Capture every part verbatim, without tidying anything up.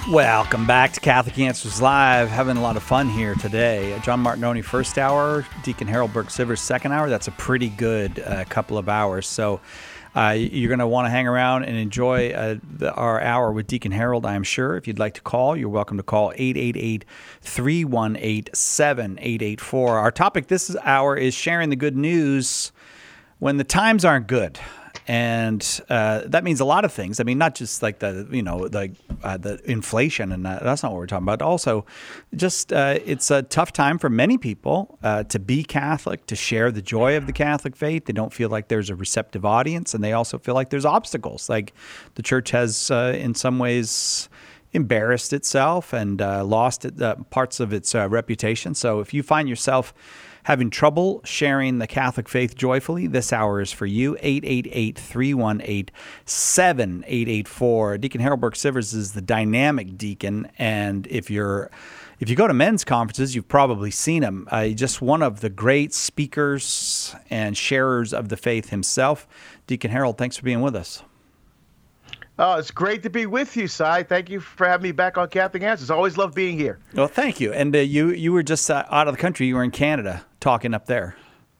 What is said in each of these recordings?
Welcome back to Catholic Answers Live. Having a lot of fun here today. John Martinoni first hour, Deacon Harold Burke-Sivers second hour. That's a pretty good uh, couple of hours. So uh, you're going to want to hang around and enjoy uh, the, our hour with Deacon Harold, I am sure. If you'd like to call, you're welcome to call eight eight eight, three one eight, seven eight eight four. Our topic this hour is sharing the good news when the times aren't good. And uh, that means a lot of things. I mean, not just like the, you know, the, uh, the inflation, and that, that's not what we're talking about. Also, just uh, it's a tough time for many people uh, to be Catholic, to share the joy of the Catholic faith. They don't feel like there's a receptive audience, and they also feel like there's obstacles. Like the church has, uh, in some ways, embarrassed itself and uh, lost it, uh, parts of its uh, reputation. So if you find yourself having trouble sharing the Catholic faith joyfully, this hour is for you. eight eight eight, three one eight, seven eight eight four. Deacon Harold Burke-Sivers is the dynamic deacon, and if you're if you go to men's conferences, you've probably seen him. Uh, just one of the great speakers and sharers of the faith himself. Deacon Harold, thanks for being with us. Oh, it's great to be with you, Si. Thank you for having me back on Catholic Answers. Always love being here. Well, thank you. And uh, you you were just uh, out of the country. You were in Canada talking up there.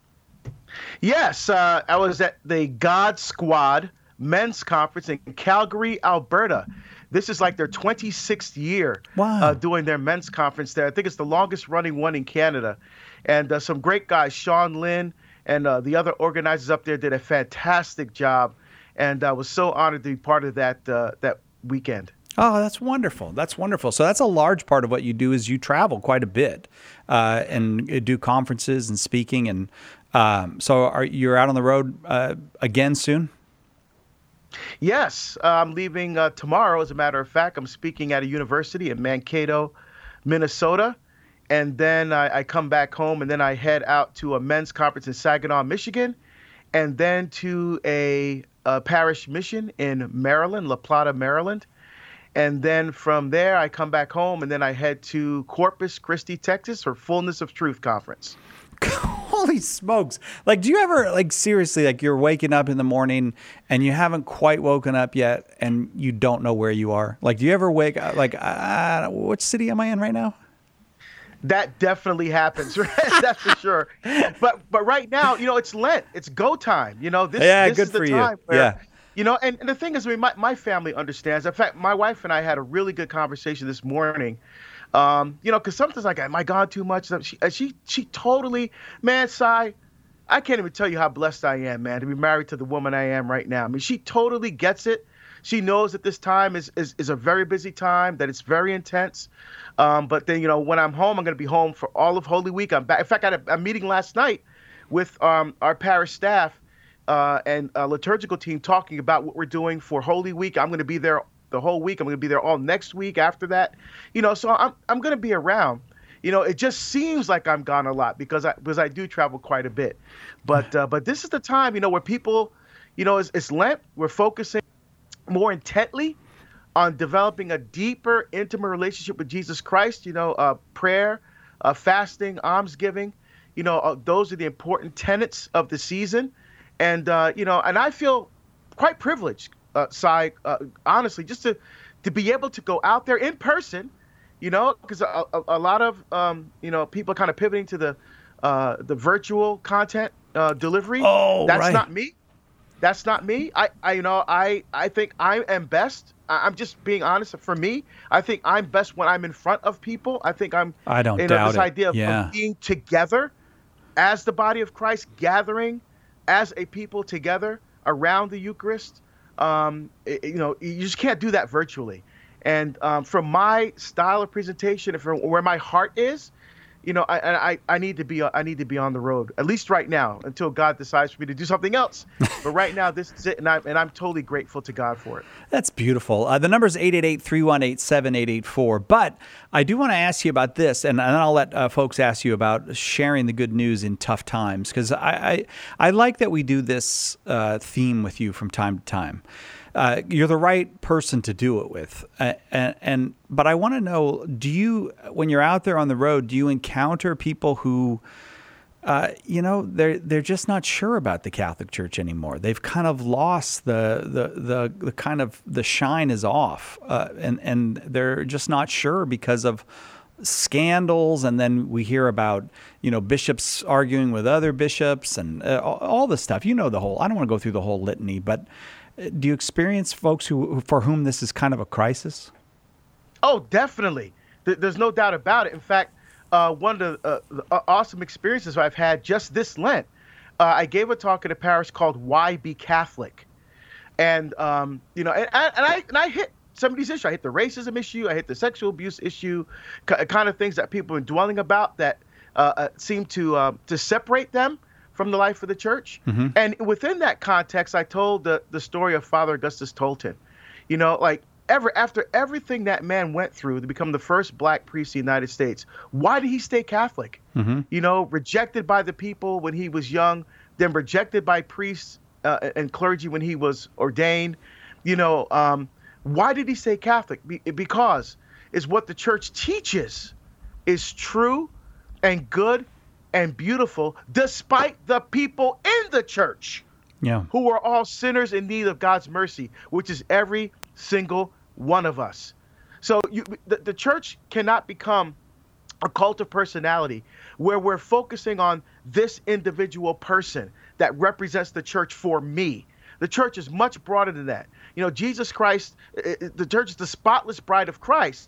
Yes, uh, I was at the God Squad Men's Conference in Calgary, Alberta. This is like their twenty-sixth year wow. uh, doing their men's conference there. I think it's the longest running one in Canada. And uh, some great guys, Sean Lynn and uh, the other organizers up there did a fantastic job. And I was so honored to be part of that uh, that weekend. Oh, that's wonderful. That's wonderful. So that's a large part of what you do is you travel quite a bit uh, and do conferences and speaking. And um, so are you're out on the road uh, again soon? Yes, uh, I'm leaving uh, tomorrow. As a matter of fact, I'm speaking at a university in Mankato, Minnesota. And then I, I come back home, and then I head out to a men's conference in Saginaw, Michigan, and then to a Uh, parish mission in Maryland, La Plata, Maryland. And then from there, I come back home, and then I head to Corpus Christi, Texas for Fullness of Truth Conference. Holy smokes. Like, do you ever, like, seriously, like, you're waking up in the morning and you haven't quite woken up yet and you don't know where you are? Like, do you ever wake up, like, uh, which city am I in right now? That definitely happens, right? That's for sure. But but right now, you know, it's Lent. It's go time. You know, this, yeah, this good is the for time you. where, yeah. you know, and, and the thing is, I mean, my, my family understands. In fact, my wife and I had a really good conversation this morning. Um, you know, because sometimes like, am I gone too much? She, she, she totally, man, Si, I can't even tell you how blessed I am, man, to be married to the woman I am right now. I mean, she totally gets it. She knows that this time is, is, is a very busy time, that it's very intense. Um, but then, you know, when I'm home, I'm going to be home for all of Holy Week. I'm back. In fact, I had a, a meeting last night with um, our parish staff uh, and a liturgical team talking about what we're doing for Holy Week. I'm going to be there the whole week. I'm going to be there all next week after that. You know, so I'm I'm going to be around. You know, it just seems like I'm gone a lot because I because I do travel quite a bit. But uh, but this is the time, you know, where people, you know, it's, it's Lent. We're focusing more intently on developing a deeper, intimate relationship with Jesus Christ. You know, uh, prayer, uh, fasting, almsgiving, you know, uh, those are the important tenets of the season. And, uh, you know, and I feel quite privileged, uh, Si, uh, honestly, just to, to be able to go out there in person, you know, because a, a, a lot of, um, you know, people kind of pivoting to the, uh, the virtual content uh, delivery. Oh, That's right. not me. That's not me. I, I, you know, I, I think I am best. I, I'm just being honest. For me, I think I'm best when I'm in front of people. I think I'm. I don't you know, doubt this it. idea of, Yeah. of being together as the body of Christ, gathering as a people together around the Eucharist. Um, it, you know, you just can't do that virtually. And um, from my style of presentation, and from where my heart is, you know, I, I I need to be I need to be on the road, at least right now, until God decides for me to do something else. But right now, this is it, and I'm and I'm totally grateful to God for it. That's beautiful. Uh, the number is eight eight eight, three one eight, seven eight eight four. But I do want to ask you about this, and, and I'll let uh, folks ask you about sharing the good news in tough times, because I, I I like that we do this uh, theme with you from time to time. Uh, you're the right person to do it with. Uh, and, and but I want to know, do you, when you're out there on the road, do you encounter people who uh, you know, they're they're just not sure about the Catholic Church anymore. They've kind of lost the the the, the kind of the shine is off, uh, and and they're just not sure because of scandals. And then we hear about, you know, bishops arguing with other bishops and uh, all this stuff. You know, the whole. I don't want to go through the whole litany, but do you experience folks who for whom this is kind of a crisis? Oh, definitely. There's no doubt about it. In fact, uh, one of the, uh, the awesome experiences I've had just this Lent, uh, I gave a talk at a parish called "Why Be Catholic," and um, you know, and, and I and I hit some of these issues. I hit the racism issue. I hit the sexual abuse issue, kind of things that people are dwelling about that uh, uh, seem to uh, to separate them from the life of the church. Mm-hmm. And within that context, I told the the story of Father Augustus Tolton. You know, like. Ever, after everything that man went through to become the first black priest in the United States, why did he stay Catholic? Mm-hmm. You know, rejected by the people when he was young, then rejected by priests uh, and clergy when he was ordained. You know, um, why did he stay Catholic? Be- because is what the church teaches is true and good and beautiful, despite the people in the church, yeah, who are all sinners in need of God's mercy, which is every single one of us. So you, the, the church cannot become a cult of personality where we're focusing on this individual person that represents the church for me. The church is much broader than that. You know, Jesus Christ, the church is the spotless bride of Christ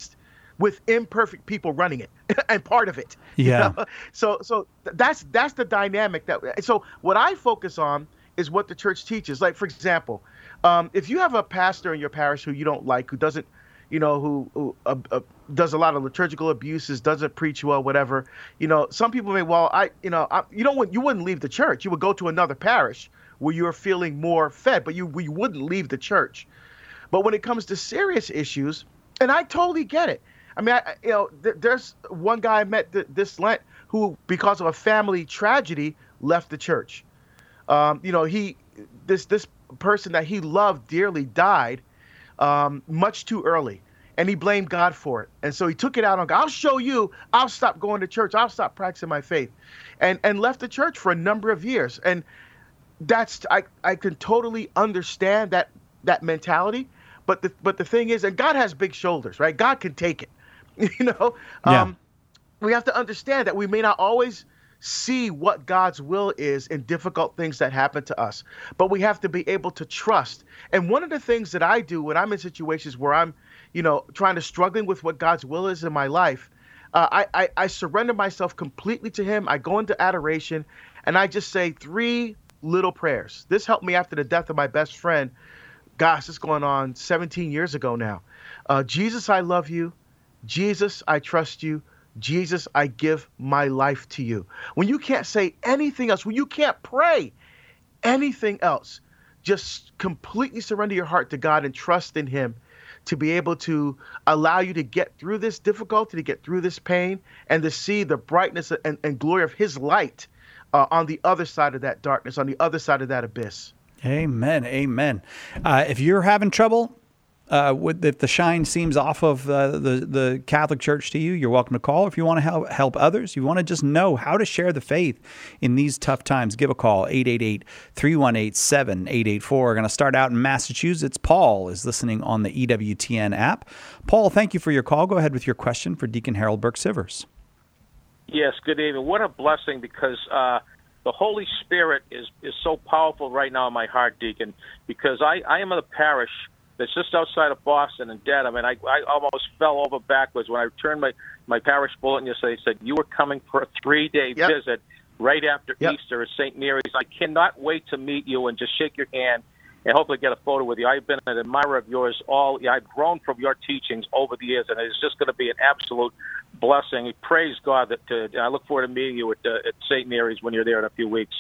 with imperfect people running it and part of it. Yeah. You know? So so that's that's the dynamic that. So what I focus on is what the church teaches. Like, for example, Um, if you have a pastor in your parish who you don't like, who doesn't, you know, who, who uh, uh, does a lot of liturgical abuses, doesn't preach well, whatever, you know, some people may, well, I, you know, I, you don't want, you wouldn't leave the church. You would go to another parish where you're feeling more fed, but you, you wouldn't leave the church. But when it comes to serious issues, and I totally get it. I mean, I, you know, th- there's one guy I met th- this Lent who, because of a family tragedy, left the church. Um, you know, he, this, this, person that he loved dearly died um, much too early, and he blamed God for it. And so he took it out on God. I'll show you. I'll stop going to church. I'll stop practicing my faith, and and left the church for a number of years. And that's I I can totally understand that that mentality. But the but the thing is, and God has big shoulders, right? God can take it. You know, yeah. um, we have to understand that we may not always see what God's will is in difficult things that happen to us, but we have to be able to trust. And one of the things that I do when I'm in situations where I'm, you know, trying to struggling with what God's will is in my life, uh, I, I I surrender myself completely to Him. I go into adoration, and I just say three little prayers. This helped me after the death of my best friend. Gosh, it's going on seventeen years ago now. Uh, Jesus, I love you. Jesus, I trust you. Jesus, I give my life to you. When you can't say anything else, when you can't pray anything else, just completely surrender your heart to God and trust in Him to be able to allow you to get through this difficulty, to get through this pain, and to see the brightness and, and glory of His light uh, on the other side of that darkness, on the other side of that abyss. Amen. Amen. Uh, if you're having trouble, Uh, with, if the shine seems off of uh, the the Catholic Church to you, you're welcome to call. If you want to help help others, you want to just know how to share the faith in these tough times, give a call, eight eight eight, three one eight, seven eight eight four. We're going to start out in Massachusetts. Paul is listening on the E W T N app. Paul, thank you for your call. Go ahead with your question for Deacon Harold Burke-Sivers. Yes, good evening. What a blessing, because uh, the Holy Spirit is, is so powerful right now in my heart, Deacon, because I, I am in a parish that's just outside of Boston and dead. I mean, I, I almost fell over backwards when I returned my, my parish bulletin yesterday. It said, you were coming for a three-day yep. visit right after yep. Easter at Saint Mary's. I cannot wait to meet you and just shake your hand and hopefully get a photo with you. I've been an admirer of yours all. Yeah, I've grown from your teachings over the years, and it's just going to be an absolute blessing. Praise God that uh, I look forward to meeting you at, uh, at Saint Mary's when you're there in a few weeks.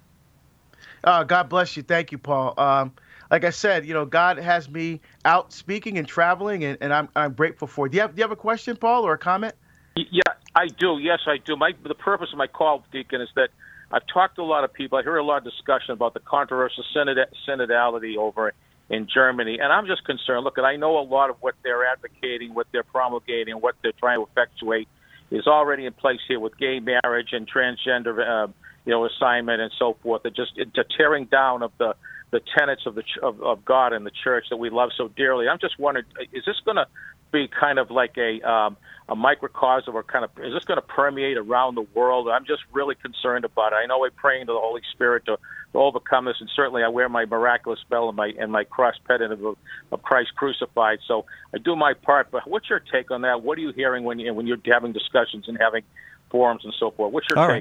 Uh, God bless you. Thank you, Paul. Um, Like I said, you know, God has me out speaking and traveling, and, and I'm I'm grateful for it. Do you have Do you have a question, Paul, or a comment? Yeah, I do. Yes, I do. My the purpose of my call, Deacon, is that I've talked to a lot of people. I hear a lot of discussion about the controversial synod, synodality over in Germany, and I'm just concerned. Look, I know a lot of what they're advocating, what they're promulgating, what they're trying to effectuate is already in place here with gay marriage and transgender, uh, you know, assignment and so forth. That just the tearing down of the the tenets of the of, of God and the church that we love so dearly. I'm just wondering, is this going to be kind of like a um, a microcosm, or kind of is this going to permeate around the world? I'm just really concerned about it. I know we're praying to the Holy Spirit to, to overcome this, and certainly I wear my miraculous bell and my and my cross pendant of, of Christ crucified. So I do my part. But what's your take on that? What are you hearing when you when you're having discussions and having forums and so forth? What's your All take? right.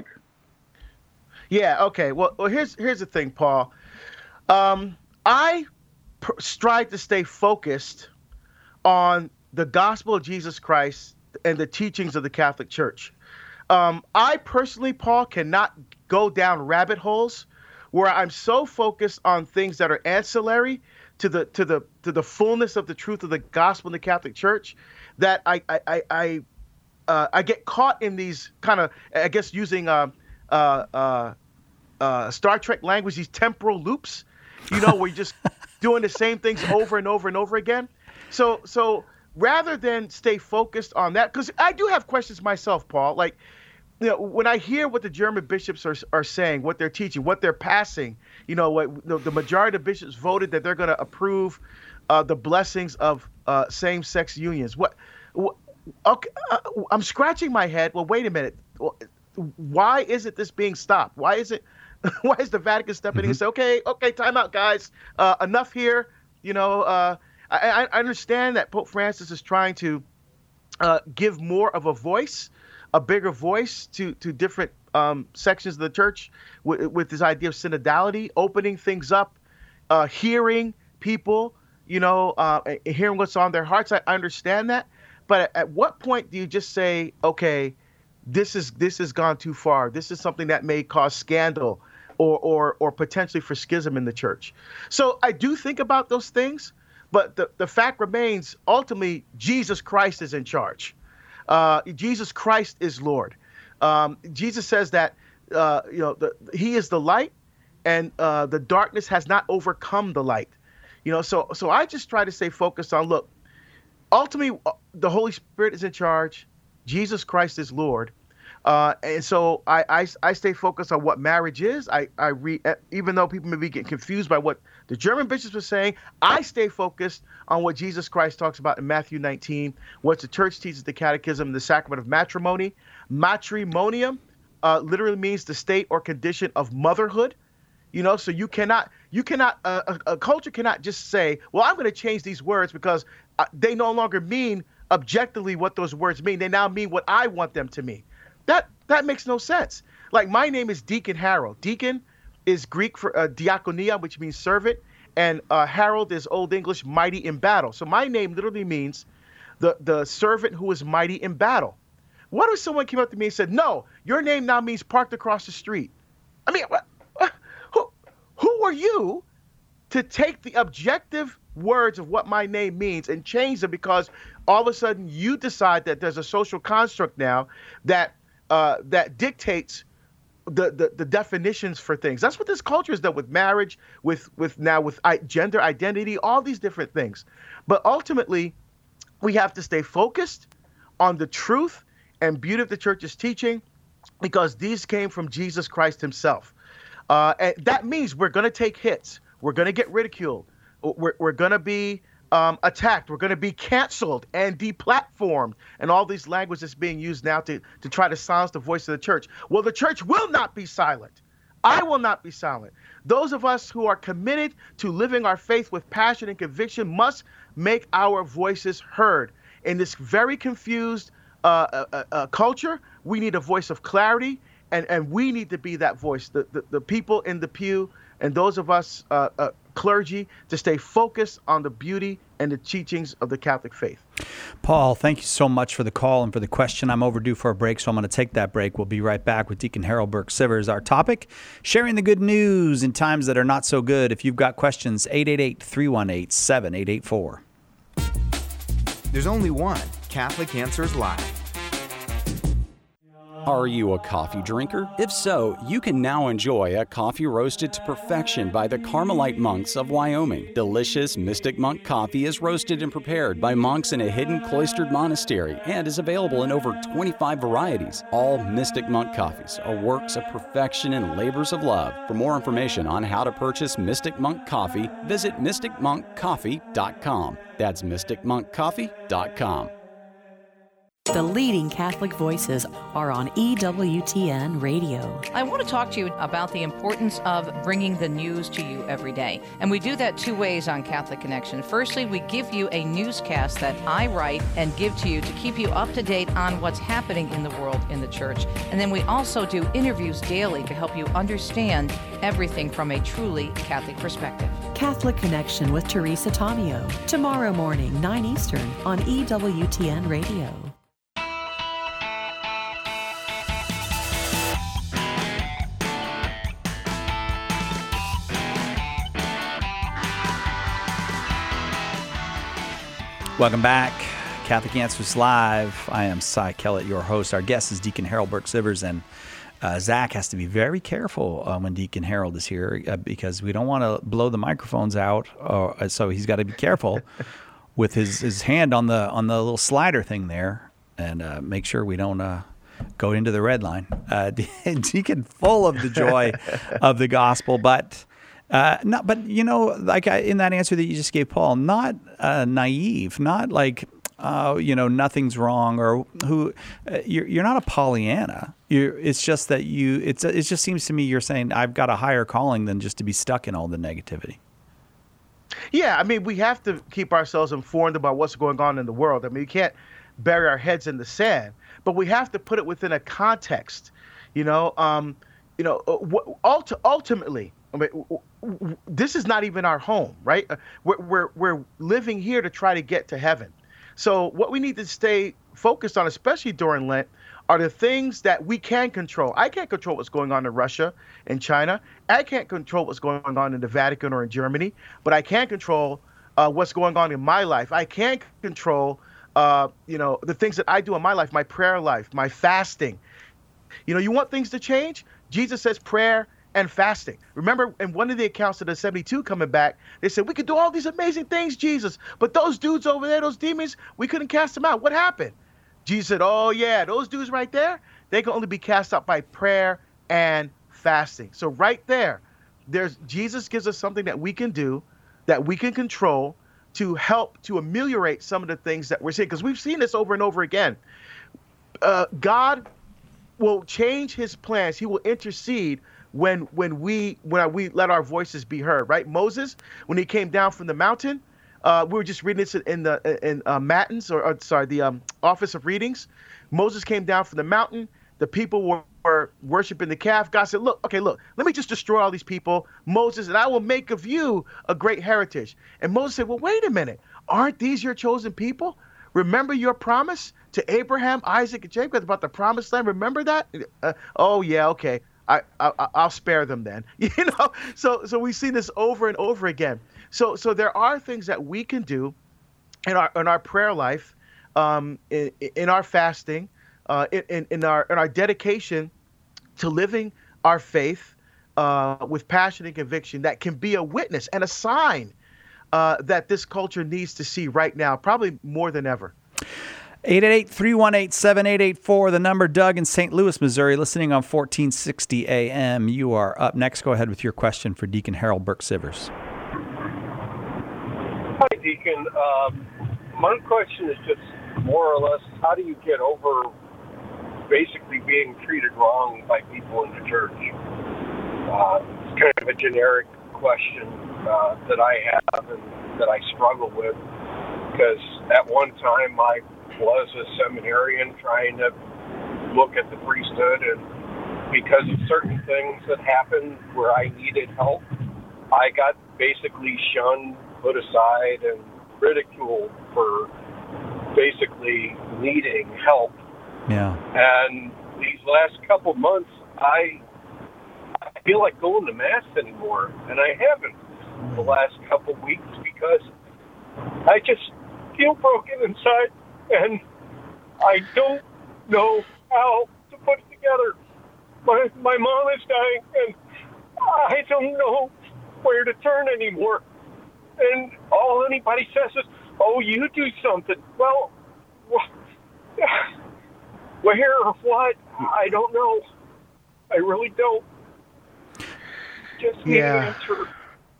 Yeah. Okay. Well, well, here's here's the thing, Paul. Um, I pr- strive to stay focused on the gospel of Jesus Christ and the teachings of the Catholic Church. Um, I personally, Paul, cannot go down rabbit holes where I'm so focused on things that are ancillary to the to the to the fullness of the truth of the gospel in the Catholic Church that I I I I, uh, I get caught in these kind of, I guess, using uh, uh, uh, uh, Star Trek language, these temporal loops. You know, where you're just doing the same things over and over and over again. So, so rather than stay focused on that, because I do have questions myself, Paul. Like, you know, when I hear what the German bishops are are saying, what they're teaching, what they're passing, you know, what the, the majority of bishops voted that they're going to approve uh, the blessings of uh, same-sex unions. What? what okay, uh, I'm scratching my head. Well, wait a minute. Why isn't this being stopped? Why is it? Why is the Vatican stepping in mm-hmm. and say, okay, okay, time out, guys. Uh, enough here. You know, uh, I, I understand that Pope Francis is trying to uh, give more of a voice, a bigger voice to to different um, sections of the church with, with this idea of synodality, opening things up, uh, hearing people, you know, uh, hearing what's on their hearts. I understand that. But at, at what point do you just say, okay, this is this has gone too far. This is something that may cause scandal or or or potentially for schism in the church. So I do think about those things, but the, the fact remains, ultimately, Jesus Christ is in charge. Uh, Jesus Christ is Lord. Um, Jesus says that uh, you know the, he is the light, and uh, the darkness has not overcome the light. You know, so so I just try to stay focused on, look, ultimately, the Holy Spirit is in charge. Jesus Christ is Lord. Uh, and so I, I, I stay focused on what marriage is. I, I re, even though people may be getting confused by what the German bishops were saying, I stay focused on what Jesus Christ talks about in Matthew nineteen, what the church teaches, the catechism, the sacrament of matrimony. Matrimonium uh, literally means the state or condition of motherhood. You know, so you cannot, you cannot, uh, a, a culture cannot just say, well, I'm going to change these words because uh, they no longer mean objectively what those words mean. They now mean what I want them to mean. That that makes no sense. Like, my name is Deacon Harold. Deacon is Greek for uh, diakonia, which means servant, and uh, Harold is Old English, mighty in battle. So my name literally means the, the servant who is mighty in battle. What if someone came up to me and said, no, your name now means parked across the street? I mean, what, what, who, who are you to take the objective words of what my name means and change them because all of a sudden you decide that there's a social construct now that uh, that dictates the, the the definitions for things? That's what this culture has done with marriage, with with now with gender identity, all these different things. But ultimately, we have to stay focused on the truth and beauty of the church's teaching, because these came from Jesus Christ himself. Uh, and that means we're going to take hits. We're going to get ridiculed. We're, we're going to be um, attacked. We're going to be canceled and deplatformed, and all these language that's being used now to, to try to silence the voice of the church. Well, the church will not be silent. I will not be silent. Those of us who are committed to living our faith with passion and conviction must make our voices heard. In this very confused uh, uh, uh, culture, we need a voice of clarity, and, and we need to be that voice. The, the, the people in the pew and those of us uh, uh, clergy to stay focused on the beauty and the teachings of the Catholic faith. Paul, thank you so much for the call and for the question. I'm overdue for a break, so I'm going to take that break. We'll be right back with Deacon Harold Burke-Sivers. Our topic, sharing the good news in times that are not so good. If you've got questions, eight eight eight, three one eight, seven eight eight four. There's only one Catholic Answers Live. Are you a coffee drinker? If so, you can now enjoy a coffee roasted to perfection by the Carmelite monks of Wyoming. Delicious Mystic Monk coffee is roasted and prepared by monks in a hidden cloistered monastery and is available in over twenty-five varieties. All Mystic Monk coffees are works of perfection and labors of love. For more information on how to purchase Mystic Monk coffee, visit mystic monk coffee dot com. That's mystic monk coffee dot com. The leading Catholic voices are on E W T N Radio. I want to talk to you about the importance of bringing the news to you every day. And we do that two ways on Catholic Connection. Firstly, we give you a newscast that I write and give to you to keep you up to date on what's happening in the world, in the church. And then we also do interviews daily to help you understand everything from a truly Catholic perspective. Catholic Connection with Teresa Tomeo. Tomorrow morning, nine Eastern on E W T N Radio. Welcome back. Catholic Answers Live. I am Cy Kellett, your host. Our guest is Deacon Harold Burke-Sivers, and uh, Zach has to be very careful uh, when Deacon Harold is here uh, because we don't want to blow the microphones out. Uh, so he's got to be careful with his, his hand on the on the little slider thing there, and uh, make sure we don't uh, go into the red line. Uh, Deacon, full of the joy of the gospel, but. Uh, not, but you know, like I, in that answer that you just gave Paul, not uh, naive, not like, uh, you know, nothing's wrong, or who uh, you're. You're not a Pollyanna. You're, it's just that you. It's. It just seems to me you're saying I've got a higher calling than just to be stuck in all the negativity. Yeah, I mean, we have to keep ourselves informed about what's going on in the world. I mean, we can't bury our heads in the sand, but we have to put it within a context. You know, um, you know, ulti- ultimately. I mean, this is not even our home, right? We're, we're, we're living here to try to get to heaven. So what we need to stay focused on, especially during Lent, are the things that we can control. I can't control what's going on in Russia and China. I can't control what's going on in the Vatican or in Germany, but I can control uh, what's going on in my life. I can control, uh, you know, the things that I do in my life, my prayer life, my fasting. You know, you want things to change? Jesus says prayer and fasting. Remember, in one of the accounts of the seventy-two coming back, they said, we could do all these amazing things, Jesus, but those dudes over there, those demons, we couldn't cast them out. What happened? Jesus said, oh, yeah, those dudes right there, they can only be cast out by prayer and fasting. So right there, there's Jesus gives us something that we can do, that we can control to help to ameliorate some of the things that we're seeing. Because we've seen this over and over again. Uh, God will change his plans. He will intercede when when we when we let our voices be heard, right? Moses, when he came down from the mountain, uh, we were just reading this in the in uh, Matins, or, or sorry, the um, Office of Readings. Moses came down from the mountain. The people were, were worshiping the calf. God said, look, okay, look, let me just destroy all these people, Moses, and I will make of you a great heritage. And Moses said, well, wait a minute. Aren't these your chosen people? Remember your promise to Abraham, Isaac, and Jacob about the promised land? Remember that? Uh, oh, yeah, okay. I, I, I'll spare them then, you know. So, so we've seen this over and over again. So, so there are things that we can do in our in our prayer life, um, in, in our fasting, uh, in in our in our dedication to living our faith uh, with passion and conviction that can be a witness and a sign uh, that this culture needs to see right now, probably more than ever. eight eight eight, three one eight, seven eight eight four, the number. Doug in Saint Louis, Missouri, listening on fourteen sixty A M. You are up next. Go ahead with your question for Deacon Harold Burke-Sivers. Hi, Deacon. Um, my question is just more or less, how do you get over basically being treated wrong by people in the church? Uh, it's kind of a generic question uh, that I have and that I struggle with, because at one time I was a seminarian trying to look at the priesthood, and because of certain things that happened where I needed help, I got basically shunned, put aside, and ridiculed for basically needing help. Yeah. And these last couple months, I, I feel like going to Mass anymore, and I haven't the last couple weeks because I just feel broken inside. And I don't know how to put it together. My, my mom is dying, and I don't know where to turn anymore. And all anybody says is, oh, you do something. Well, where or what? I don't know. I really don't. Just need Yeah. an answer.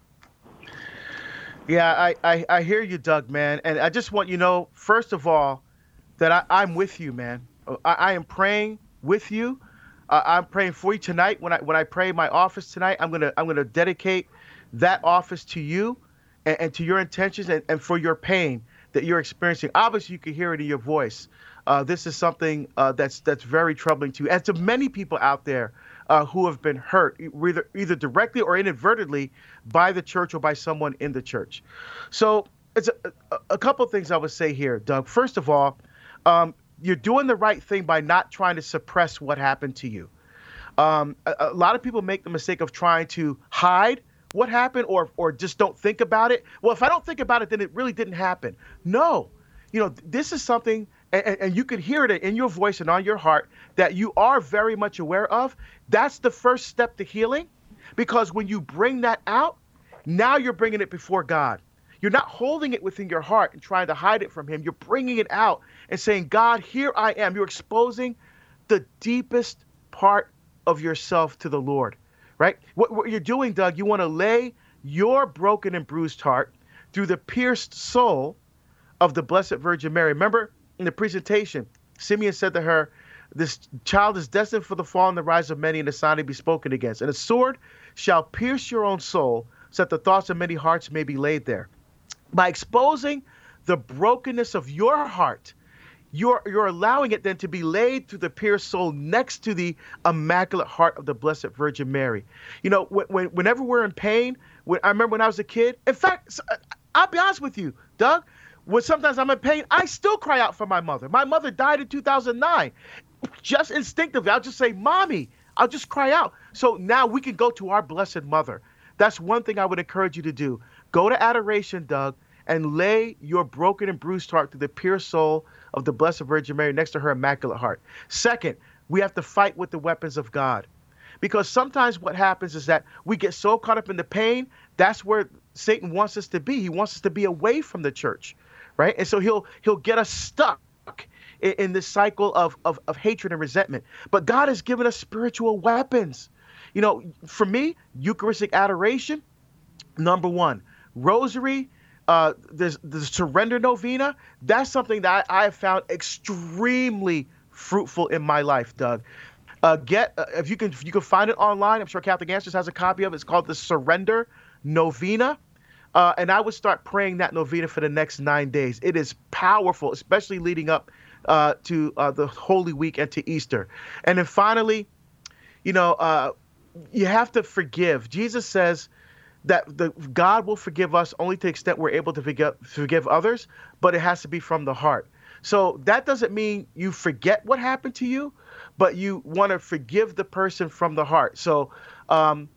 Yeah, I, I, I hear you, Doug, man. And I just want you to know, first of all, that I, I'm with you, man. I, I am praying with you. Uh, I'm praying for you tonight. When I when I pray in my office tonight, I'm gonna I'm gonna dedicate that office to you and, and to your intentions and, and for your pain that you're experiencing. Obviously, you can hear it in your voice. Uh, this is something uh, that's that's very troubling to you, and to many people out there uh, who have been hurt, either either directly or inadvertently by the church or by someone in the church. So it's a, a, a couple of things I would say here, Doug. First of all, um, you're doing the right thing by not trying to suppress what happened to you. Um, a, a lot of people make the mistake of trying to hide what happened or or just don't think about it. Well, if I don't think about it, then it really didn't happen. No, you know, this is something, and, and you could hear it in your voice and on your heart that you are very much aware of. That's the first step to healing, because when you bring that out, now you're bringing it before God. You're not holding it within your heart and trying to hide it from him. You're bringing it out and saying, God, here I am. You're exposing the deepest part of yourself to the Lord, right? What, what you're doing, Doug, you want to lay your broken and bruised heart through the pierced soul of the Blessed Virgin Mary. Remember in the presentation, Simeon said to her, this child is destined for the fall and the rise of many, and the sign to be spoken against. And a sword shall pierce your own soul, so that the thoughts of many hearts may be laid there. By exposing the brokenness of your heart, you're you're allowing it then to be laid through the pierced soul next to the Immaculate Heart of the Blessed Virgin Mary. You know, when, when, whenever we're in pain, when, I remember when I was a kid, in fact, I'll be honest with you, Doug, when sometimes I'm in pain, I still cry out for my mother. My mother died in two thousand nine. Just instinctively, I'll just say, Mommy, I'll just cry out. So now we can go to our Blessed Mother. That's one thing I would encourage you to do. Go to adoration, Doug, and lay your broken and bruised heart to the pure soul of the Blessed Virgin Mary next to her Immaculate Heart. Second, we have to fight with the weapons of God. Because sometimes what happens is that we get so caught up in the pain, that's where Satan wants us to be. He wants us to be away from the church, right? And so he'll he'll get us stuck in, in this cycle of, of, of hatred and resentment. But God has given us spiritual weapons. You know, for me, Eucharistic adoration, number one. Rosary, uh, the, the Surrender Novena, that's something that I, I have found extremely fruitful in my life, Doug. Uh, get uh, if you can if you can find it online. I'm sure Catholic Answers has a copy of it. It's called the Surrender Novena. Uh, and I would start praying that novena for the next nine days. It is powerful, especially leading up uh, to uh, the Holy Week and to Easter. And then finally, you know, uh, you have to forgive. Jesus says that the God will forgive us only to the extent we're able to forgive, forgive others, but it has to be from the heart. So that doesn't mean you forget what happened to you, but you want to forgive the person from the heart. So, um,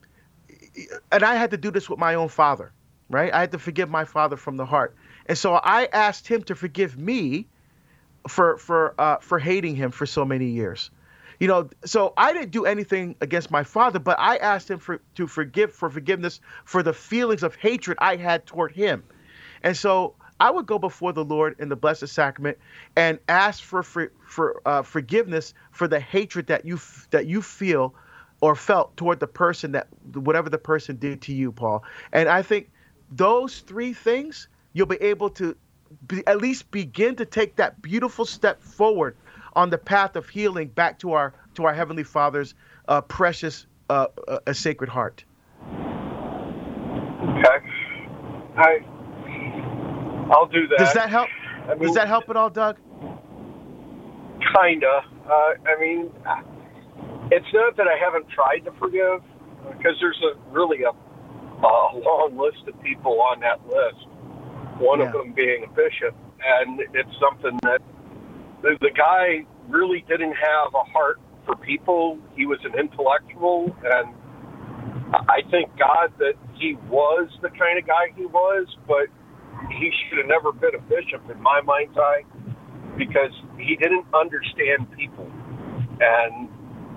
and I had to do this with my own father, right? I had to forgive my father from the heart. And so I asked him to forgive me for, for, uh, for hating him for so many years. You know, so I didn't do anything against my father, but I asked him for to forgive for forgiveness for the feelings of hatred I had toward him. And so I would go before the Lord in the Blessed Sacrament and ask for for, for uh, forgiveness for the hatred that you that you feel or felt toward the person that whatever the person did to you, Paul. And I think those three things, you'll be able to be, at least begin to take that beautiful step forward on the path of healing back to our to our Heavenly Father's uh, precious, uh, uh, a Sacred Heart. Okay, I I'll do that. Does that help? I mean, Does that help at all, Doug? Kinda. Uh, I mean, it's not that I haven't tried to forgive, because there's a really a, a long list of people on that list. One yeah. of them being a bishop, and it's something that. The, the guy really didn't have a heart for people. He was an intellectual, and I thank God that he was the kind of guy he was, but he should have never been a bishop in my mind's eye, because he didn't understand people. And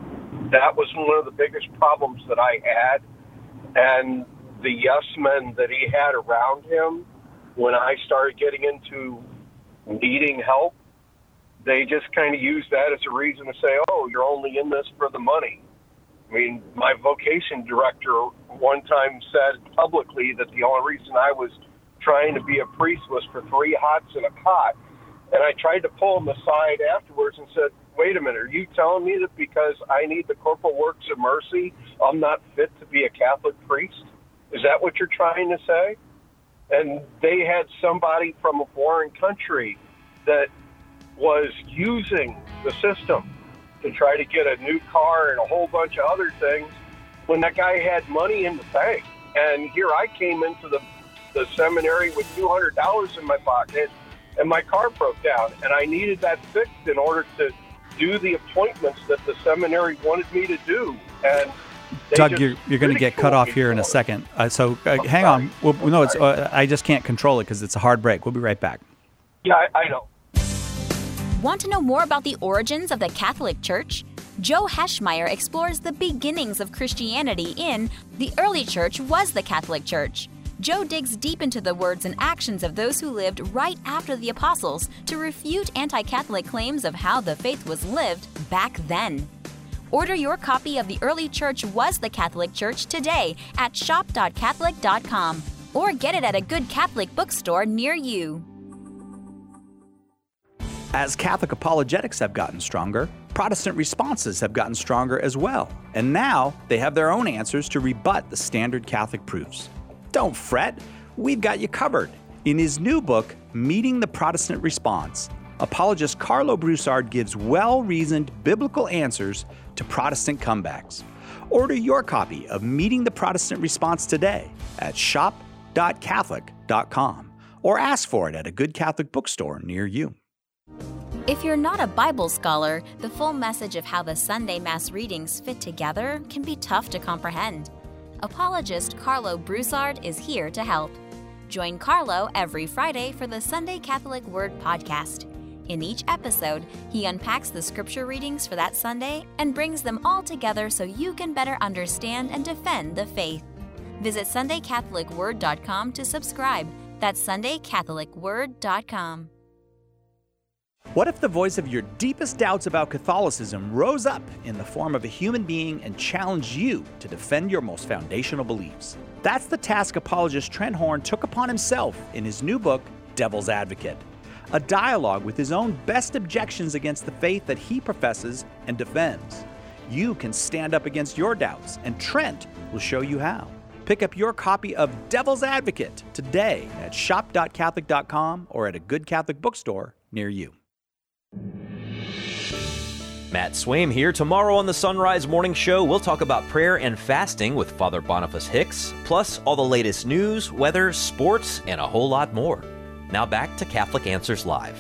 that was one of the biggest problems that I had. And the yes men that he had around him, when I started getting into needing help, they just kind of used that as a reason to say, oh, you're only in this for the money. I mean, my vocation director one time said publicly that the only reason I was trying to be a priest was for three hots and a cot. And I tried to pull him aside afterwards and said, wait a minute, are you telling me that because I need the corporal works of mercy, I'm not fit to be a Catholic priest? Is that what you're trying to say? And they had somebody from a foreign country that was using the system to try to get a new car and a whole bunch of other things when that guy had money in the bank. And here I came into the, the seminary with two hundred dollars in my pocket, and my car broke down, and I needed that fixed in order to do the appointments that the seminary wanted me to do. And Doug, you're, you're going to get cut off here in a second. Uh, so uh, hang sorry. on. Well, no, it's uh, I just can't control it because it's a hard break. We'll be right back. Yeah, I, I know. Want to know more about the origins of the Catholic Church? Joe Heschmeyer explores the beginnings of Christianity in The Early Church Was the Catholic Church. Joe digs deep into the words and actions of those who lived right after the apostles to refute anti-Catholic claims of how the faith was lived back then. Order your copy of The Early Church Was the Catholic Church today at shop dot catholic dot com or get it at a good Catholic bookstore near you. As Catholic apologetics have gotten stronger, Protestant responses have gotten stronger as well. And now they have their own answers to rebut the standard Catholic proofs. Don't fret, we've got you covered. In his new book, Meeting the Protestant Response, apologist Carlo Broussard gives well-reasoned biblical answers to Protestant comebacks. Order your copy of Meeting the Protestant Response today at shop dot catholic dot com or ask for it at a good Catholic bookstore near you. If you're not a Bible scholar, the full message of how the Sunday Mass readings fit together can be tough to comprehend. Apologist Carlo Broussard is here to help. Join Carlo every Friday for the Sunday Catholic Word podcast. In each episode, he unpacks the scripture readings for that Sunday and brings them all together so you can better understand and defend the faith. Visit sunday catholic word dot com to subscribe. That's sunday catholic word dot com. What if the voice of your deepest doubts about Catholicism rose up in the form of a human being and challenged you to defend your most foundational beliefs? That's the task apologist Trent Horn took upon himself in his new book, Devil's Advocate, a dialogue with his own best objections against the faith that he professes and defends. You can stand up against your doubts, and Trent will show you how. Pick up your copy of Devil's Advocate today at shop dot catholic dot com or at a good Catholic bookstore near you. Matt Swaim here. Tomorrow on the Sunrise Morning Show, we'll talk about prayer and fasting with Father Boniface Hicks, plus all the latest news, weather, sports, and a whole lot more. Now back to Catholic Answers Live.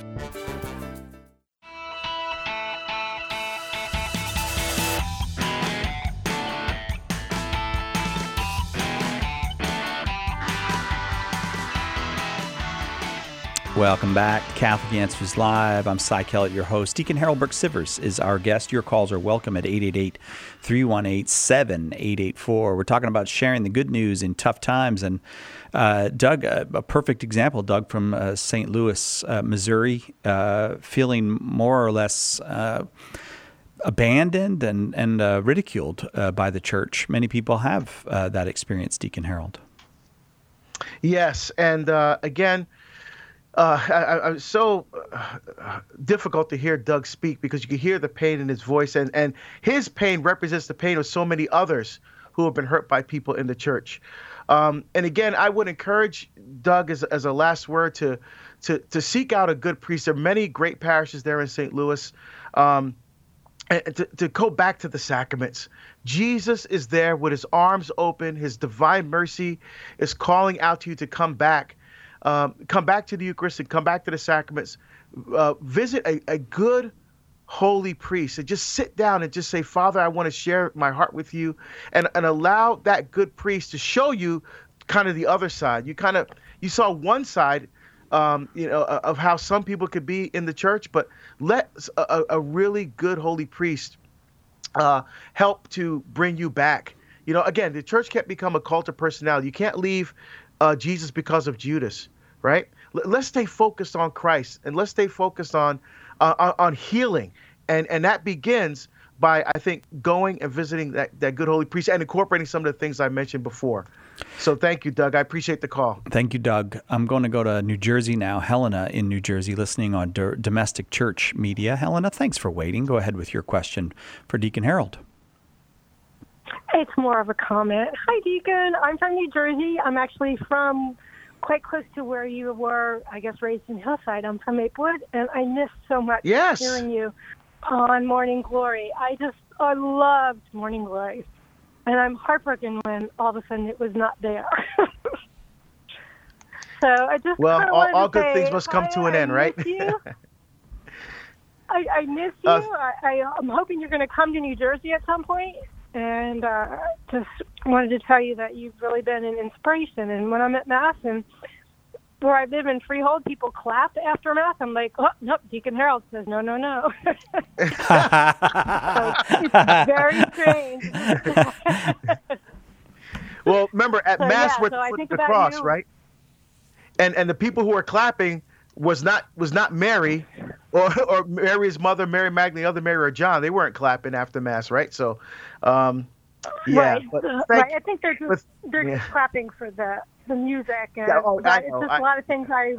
Welcome back to Catholic Answers Live. I'm Cy Kellett, your host. Deacon Harold Burke-Sivers is our guest. Your calls are welcome at eight eight eight, three one eight, seven eight eight four. We're talking about sharing the good news in tough times. And uh, Doug, a, a perfect example, Doug from uh, Saint Louis, uh, Missouri, uh, feeling more or less uh, abandoned and, and uh, ridiculed uh, by the church. Many people have uh, that experience, Deacon Harold. Yes, and uh, again, Uh, I, I, it's so uh, difficult to hear Doug speak because you can hear the pain in his voice, and, and his pain represents the pain of so many others who have been hurt by people in the church. Um, and again, I would encourage Doug as, as a last word to, to to seek out a good priest. There are many great parishes there in Saint Louis. Um, and to, to go back to the sacraments. Jesus is there with his arms open. His divine mercy is calling out to you to come back. Um, come back to the Eucharist and come back to the sacraments. Uh, visit a, a good, holy priest and just sit down and just say, Father, I want to share my heart with you, and, and allow that good priest to show you kind of the other side. You kind of, you saw one side, um, you know, of how some people could be in the church, but let a, a really good holy priest uh, help to bring you back. You know, again, the church can't become a cult of personality. You can't leave uh, Jesus because of Judas, right? L- let's stay focused on Christ, and let's stay focused on uh, on, on healing, and and that begins by, I think, going and visiting that, that good holy priest and incorporating some of the things I mentioned before. So thank you, Doug. I appreciate the call. Thank you, Doug. I'm going to go to New Jersey now. Helena in New Jersey, listening on D- Domestic Church Media. Helena, thanks for waiting. Go ahead with your question for Deacon Harold. It's more of a comment. Hi, Deacon. I'm from New Jersey. I'm actually from quite close to where you were, I guess, raised in Hillside. I'm from Maplewood, and I missed so much yes. hearing you on Morning Glory. I just, I loved Morning Glory. And I'm heartbroken when all of a sudden it was not there. So I just well, all, all good say, things must come to an I end, right? You. I, I miss you. Uh, I, I, I'm hoping you're going to come to New Jersey at some point. And uh, just wanted to tell you that you've really been an inspiration. And when I'm at Mass and where I live in Freehold, people clap after Mass. I'm like, oh, nope, Deacon Harold says, no, no, no. So it's very strange. Well, remember, at so, Mass, yeah, we're so I the, think the about cross, you. right? And and the people who were clapping was not was not Mary or or Mary's mother, Mary Magdalene, the other Mary, or John. They weren't clapping after Mass, right? So, um, yeah. Right. But Uh, thank- right. I think they're just but- they're yeah. just clapping for the the music. And, Yeah, oh, but I it's know, just I- a lot of things I.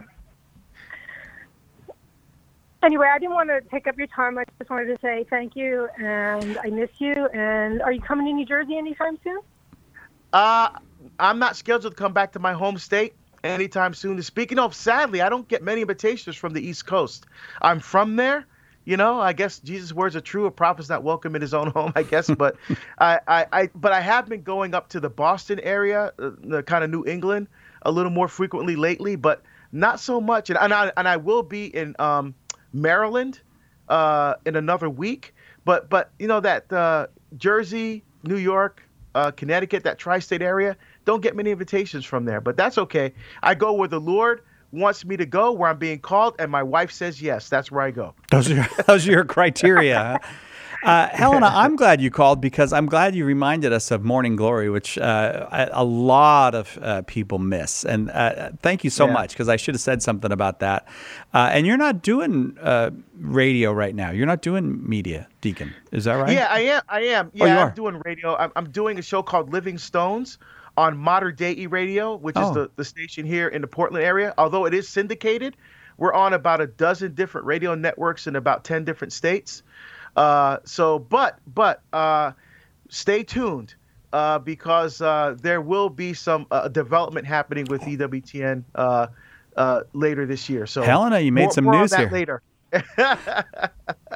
Anyway, I didn't want to take up your time. I just wanted to say thank you, and I miss you. And are you coming to New Jersey anytime soon? Uh, I'm not scheduled to come back to my home state anytime soon. Speaking of, sadly, I don't get many invitations from the East Coast. I'm from there. You know, I guess Jesus' words are true. A prophet's not welcome in his own home, I guess. But I, I, I, but I have been going up to the Boston area, uh, the kind of New England, a little more frequently lately, but not so much. And, and I and I will be in um, Maryland uh, in another week. But but you know that uh, Jersey, New York, uh, Connecticut, that tri-state area, don't get many invitations from there. But that's okay. I go where the Lord wants me to go, where I'm being called, and my wife says yes. That's where I go. Those are those are your criteria. Uh, Helena, I'm glad you called because I'm glad you reminded us of Morning Glory, which uh, a, a lot of uh, people miss. And uh, thank you so Yeah. much, because I should have said something about that. Uh, and you're not doing uh, radio right now. You're not doing media, Deacon. Is that right? Yeah, I am. I am. Yeah, Oh, you I'm are? doing radio. I'm, I'm doing a show called Living Stones on Mater Dei Radio, which Oh. is the, the station here in the Portland area. Although it is syndicated, we're on about a dozen different radio networks in about ten different states. Uh, so, but, but uh, stay tuned uh, because uh, there will be some uh, development happening with E W T N uh, uh, later this year. So, Helena, you made more, some more news on that here. later.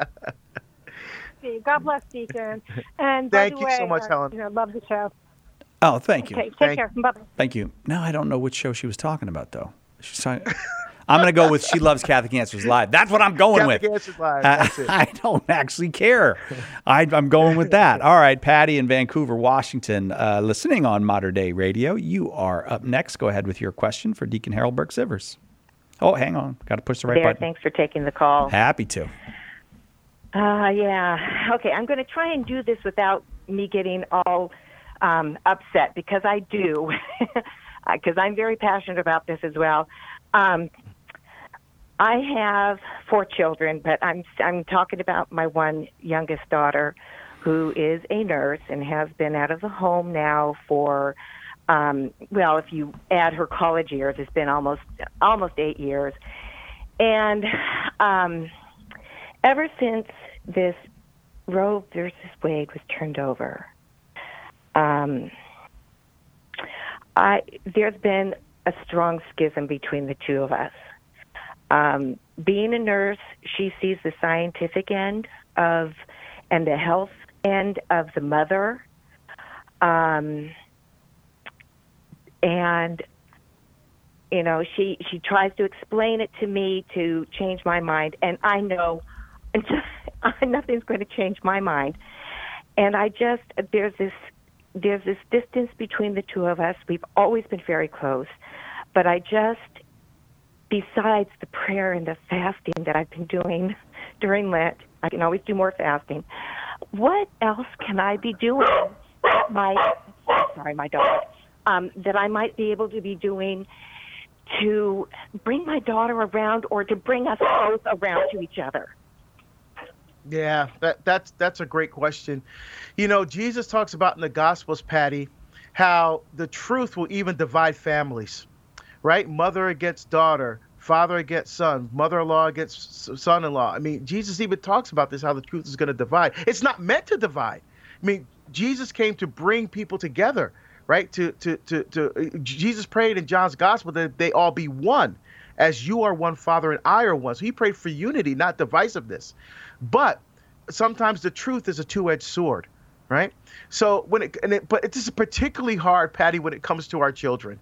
God bless Deacon. And by Thank the you way, so much, uh, Helen. You know, love the show. Oh, thank you. Okay, take Thank- care. Bye bye. Thank you. Now I don't know which show she was talking about, though. She's talking. I'm going to go with She Loves Catholic Answers Live. That's what I'm going Catholic with. Answers Live, Uh, that's it. I don't actually care. I, I'm going with that. All right, Patty in Vancouver, Washington, uh, listening on Mater Dei Radio. You are up next. Go ahead with your question for Deacon Harold Burke-Sivers. Oh, hang on. Got to push the right There, button. thanks for taking the call. Happy to. Uh, yeah. Okay, I'm going to try and do this without me getting all um, upset, because I do, because I'm very passionate about this as well. Um, I have four children, but I'm I'm talking about my one youngest daughter, who is a nurse and has been out of the home now for, um, well, if you add her college years, it's been almost almost eight years, and um, ever since this Roe versus Wade was turned over, um, I there's been a strong schism between the two of us. Um, being a nurse, she sees the scientific end of and the health end of the mother. Um, and, you know, she, she tries to explain it to me to change my mind. And I know nothing's going to change my mind. And I just, there's this, there's this distance between the two of us. We've always been very close. But I just, besides the prayer and the fasting that I've been doing during Lent, I can always do more fasting, what else can I be doing that might, sorry, my dog, um, that I might be able to be doing to bring my daughter around or to bring us both around to each other? Yeah, that, that's that's a great question. You know, Jesus talks about in the Gospels, Patty, how the truth will even divide families, right? Mother against daughter, father against son, mother-in-law against son-in-law. I mean, Jesus even talks about this, how the truth is going to divide. It's not meant to divide. I mean, Jesus came to bring people together, right? To to to to Jesus prayed in John's Gospel that they all be one, as you are one, Father, and I are one. So he prayed for unity, not divisiveness. But sometimes the truth is a two-edged sword, right? So when it, and it but it, this is particularly hard, Patty, when it comes to our children.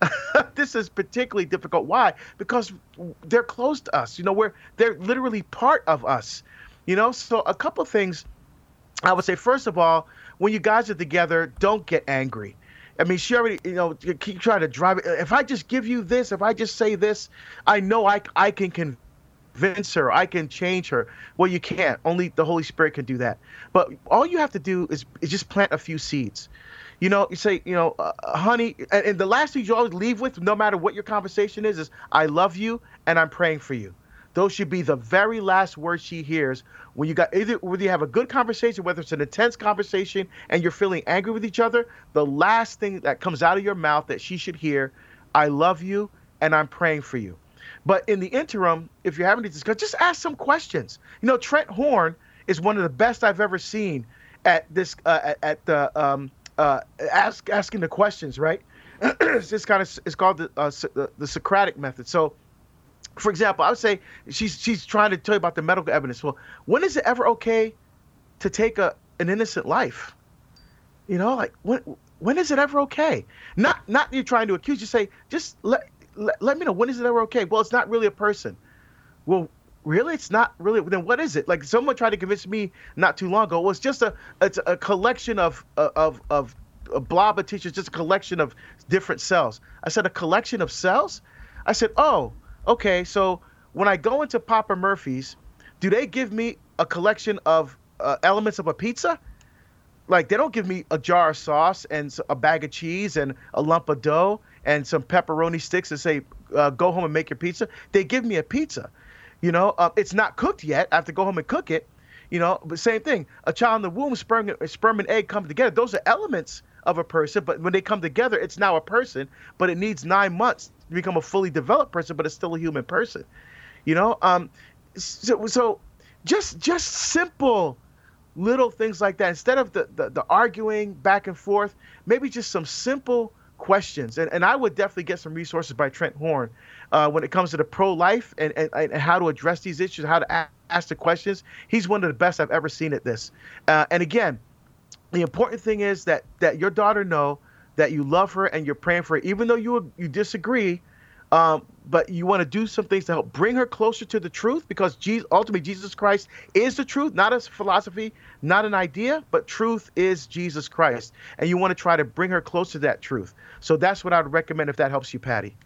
This is particularly difficult. Why? Because they're close to us. You know, we're they're literally part of us. You know, so a couple of things I would say. First of all, when you guys are together, don't get angry. I mean, she already, you know, keep trying to drive it. If I just give you this, if I just say this, I know I I can convince convince her, I can change her. Well, you can't. Only the Holy Spirit can do that. But all you have to do is, is just plant a few seeds. You know, you say, you know, uh, honey, and, and the last thing you always leave with, no matter what your conversation is, is I love you and I'm praying for you. Those should be the very last words she hears when you got either whether you have a good conversation, whether it's an intense conversation and you're feeling angry with each other, the last thing that comes out of your mouth that she should hear, I love you and I'm praying for you. But in the interim, if you're having to discuss, just ask some questions. You know, Trent Horn is one of the best I've ever seen at this, uh, at, at the um, uh, ask asking the questions. Right? It's this kind of it's called the, uh, the the Socratic method. So, for example, I would say she's she's trying to tell you about the medical evidence. Well, when is it ever okay to take a an innocent life? You know, like when when is it ever okay? Not not you're trying to accuse. You say just let. Let, let me know, when is it ever okay? Well, it's not really a person. Well, really? It's not really? Then what is it? Like someone tried to convince me not too long ago. Well, it's just a it's a collection of of of a blob of tissues, just a collection of different cells. I said, a collection of cells? I said, oh, okay. So when I go into Papa Murphy's, do they give me a collection of uh, elements of a pizza? Like they don't give me a jar of sauce and a bag of cheese and a lump of dough and some pepperoni sticks and say, uh, go home and make your pizza. They give me a pizza. You know, uh, it's not cooked yet. I have to go home and cook it. You know, but same thing. A child in the womb, sperm, sperm and egg come together. Those are elements of a person, but when they come together, it's now a person, but it needs nine months to become a fully developed person, but it's still a human person. You know, um, so, so just just simple little things like that. Instead of the, the, the arguing back and forth, maybe just some simple questions. And, and I would definitely get some resources by Trent Horn uh, when it comes to the pro-life and, and, and how to address these issues, how to a- ask the questions. He's one of the best I've ever seen at this. Uh, and again, the important thing is that that your daughter know that you love her and you're praying for her, even though you you disagree, um, but you want to do some things to help bring her closer to the truth, because Jesus, ultimately Jesus Christ is the truth, not a philosophy, not an idea, but truth is Jesus Christ. And you want to try to bring her closer to that truth. So that's what I would recommend if that helps you, Patty.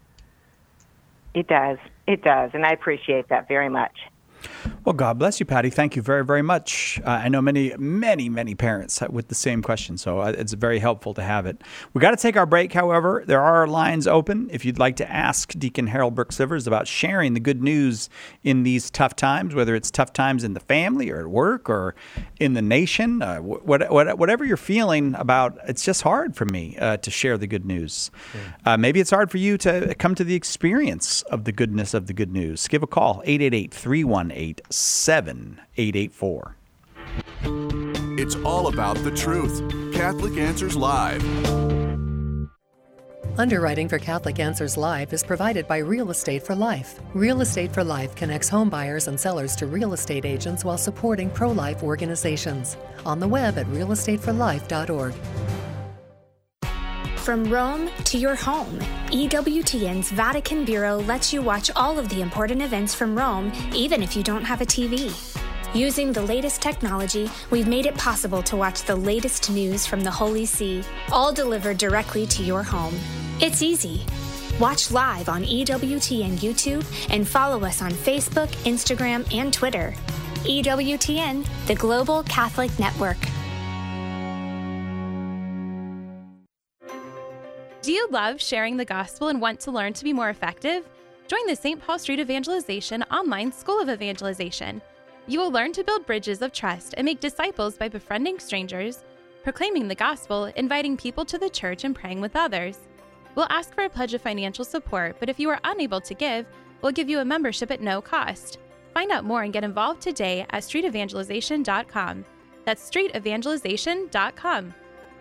It does. It does. And I appreciate that very much. Well, God bless you, Patty. Thank you very, very much. Uh, I know many, many, many parents with the same question, so it's very helpful to have it. We got to take our break, however. There are lines open if you'd like to ask Deacon Harold Burke-Sivers about sharing the good news in these tough times, whether it's tough times in the family or at work or in the nation. Uh, what, what, whatever you're feeling about, it's just hard for me uh, to share the good news. Yeah. Uh, maybe it's hard for you to come to the experience of the goodness of the good news. Give a call, eight eight eight, three one eight, seven eight eight four. It's all about the truth. Catholic Answers Live. Underwriting for Catholic Answers Live is provided by Real Estate for Life. Real Estate for Life connects home buyers and sellers to real estate agents while supporting pro-life organizations. On the web at real estate for life dot org. From Rome to your home, E W T N's Vatican Bureau lets you watch all of the important events from Rome, even if you don't have a T V. Using the latest technology, we've made it possible to watch the latest news from the Holy See, all delivered directly to your home. It's easy. Watch live on E W T N YouTube and follow us on Facebook, Instagram, and Twitter. E W T N, the Global Catholic Network. Do you love sharing the gospel and want to learn to be more effective? Join the Saint Paul Street Evangelization online School of Evangelization. You will learn to build bridges of trust and make disciples by befriending strangers, proclaiming the gospel, inviting people to the church, and praying with others. We'll ask for a pledge of financial support, but if you are unable to give, we'll give you a membership at no cost. Find out more and get involved today at street evangelization dot com. That's street evangelization dot com.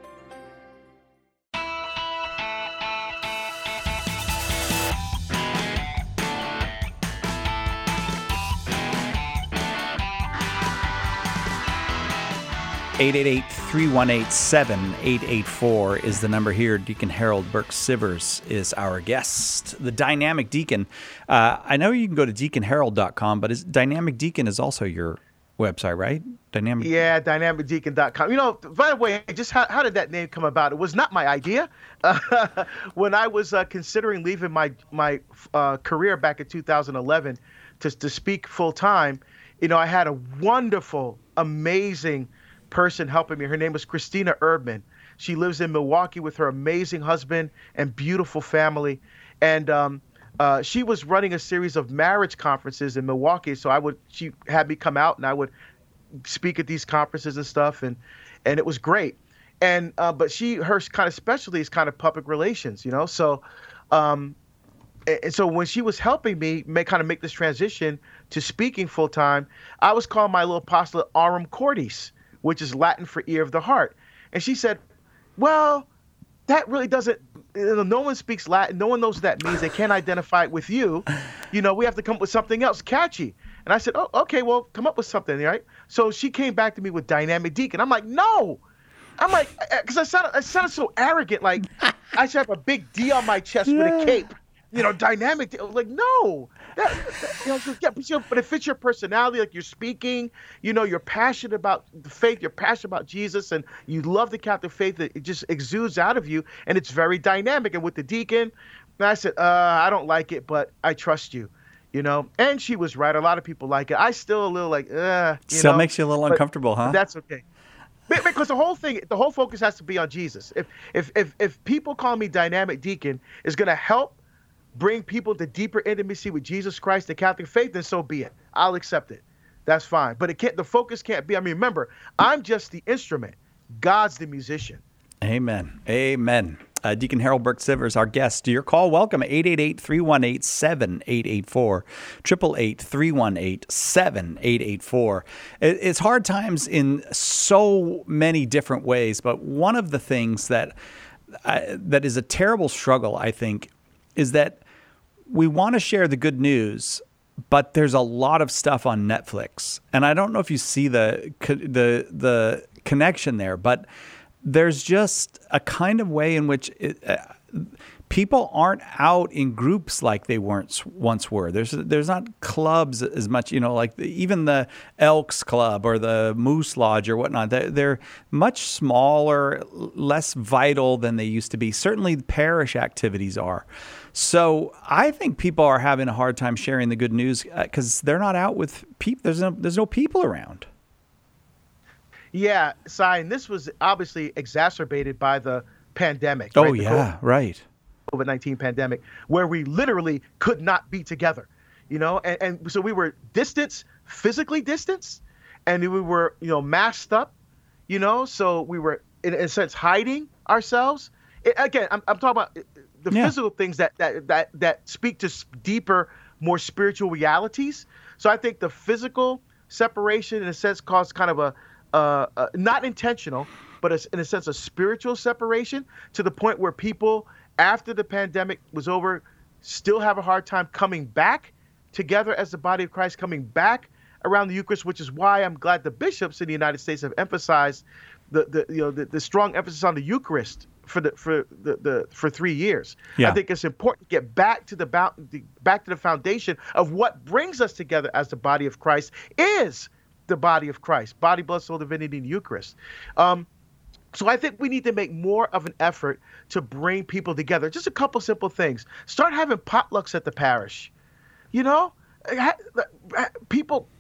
eight eight eight, three one eight, seven eight eight four is the number here. Deacon Harold Burke-Sivers is our guest. The Dynamic Deacon. Uh, I know you can go to deacon harold dot com, but is, Dynamic Deacon is also your website, right? Dynamic. Yeah, dynamic deacon dot com. You know, by the way, just how, how did that name come about? It was not my idea. Uh, when I was uh, considering leaving my my uh, career back in two thousand eleven to, to speak full time, you know, I had a wonderful, amazing person helping me. Her name was Christina Erdman. She lives in Milwaukee with her amazing husband and beautiful family. And um, uh, she was running a series of marriage conferences in Milwaukee. So I would, she had me come out and I would speak at these conferences and stuff. And, and it was great. And, uh, but she, her kind of specialty is kind of public relations, you know? So, um, and so when she was helping me make kind of make this transition to speaking full time, I was calling my little apostolate Aurum Cordis, which is Latin for ear of the heart. And she said, well, that really doesn't, you know, no one speaks Latin. No one knows what that means. They can't identify it with you. You know, we have to come up with something else catchy. And I said, oh, okay, well, come up with something, right? So she came back to me with Dynamic Deacon. I'm like, no. I'm like, because I sounded, I sounded so arrogant, like I should have a big D on my chest yeah. with a cape. You know, dynamic. Like, no. That, that, you know, yeah, but, you know, but it fits your personality. Like, you're speaking, you know, you're passionate about the faith, you're passionate about Jesus, and you love the Catholic faith. It just exudes out of you, and it's very dynamic. And with the deacon, I said, uh, I don't like it, but I trust you, you know. And she was right. A lot of people like it. I still a little like, uh, you Still know, makes you a little uncomfortable, huh? That's okay. Because the whole thing, the whole focus has to be on Jesus. If if if if people call me Dynamic Deacon, is going to help bring people to deeper intimacy with Jesus Christ, the Catholic faith, then so be it. I'll accept it. That's fine. But it can't. The focus can't be. I mean, remember, I'm just the instrument. God's the musician. Amen. Amen. Uh, Deacon Harold Burke-Sivers, our guest. Your call, welcome, eight eight eight, three one eight, seven eight eight four, eight eight eight, three one eight, seven eight eight four. It, it's hard times in so many different ways, but one of the things that uh, that is a terrible struggle, I think, is that we want to share the good news, but there's a lot of stuff on Netflix. And I don't know if you see the the the connection there, but there's just a kind of way in which it, uh, people aren't out in groups like they weren't once were. There's there's not clubs as much, you know, like the, even the Elks Club or the Moose Lodge or whatnot. They're, they're much smaller, less vital than they used to be. Certainly parish activities are. So I think people are having a hard time sharing the good news because uh, they're not out with people. There's no there's no people around. Yeah, Si, and this was obviously exacerbated by the pandemic. Oh, right? The yeah, COVID, right. COVID nineteen pandemic, where we literally could not be together, you know, and, and so we were distanced, physically distanced, and we were, you know, masked up, you know, so we were, in a sense, hiding ourselves. It, again, I'm, I'm talking about the yeah. physical things that, that, that, that speak to deeper, more spiritual realities. So I think the physical separation, in a sense, caused kind of a, uh, uh, not intentional, but a, in a sense, a spiritual separation to the point where people, after the pandemic was over, still have a hard time coming back together as the body of Christ, coming back around the Eucharist, which is why I'm glad the bishops in the United States have emphasized the, the you know the, the strong emphasis on the Eucharist for the for the, the for three years. Yeah. I think it's important to get back to the back to the foundation of what brings us together as the body of Christ is the body of Christ, body, blood, soul, divinity, and Eucharist. Um, So I think we need to make more of an effort to bring people together. Just a couple simple things. Start having potlucks at the parish. You know, people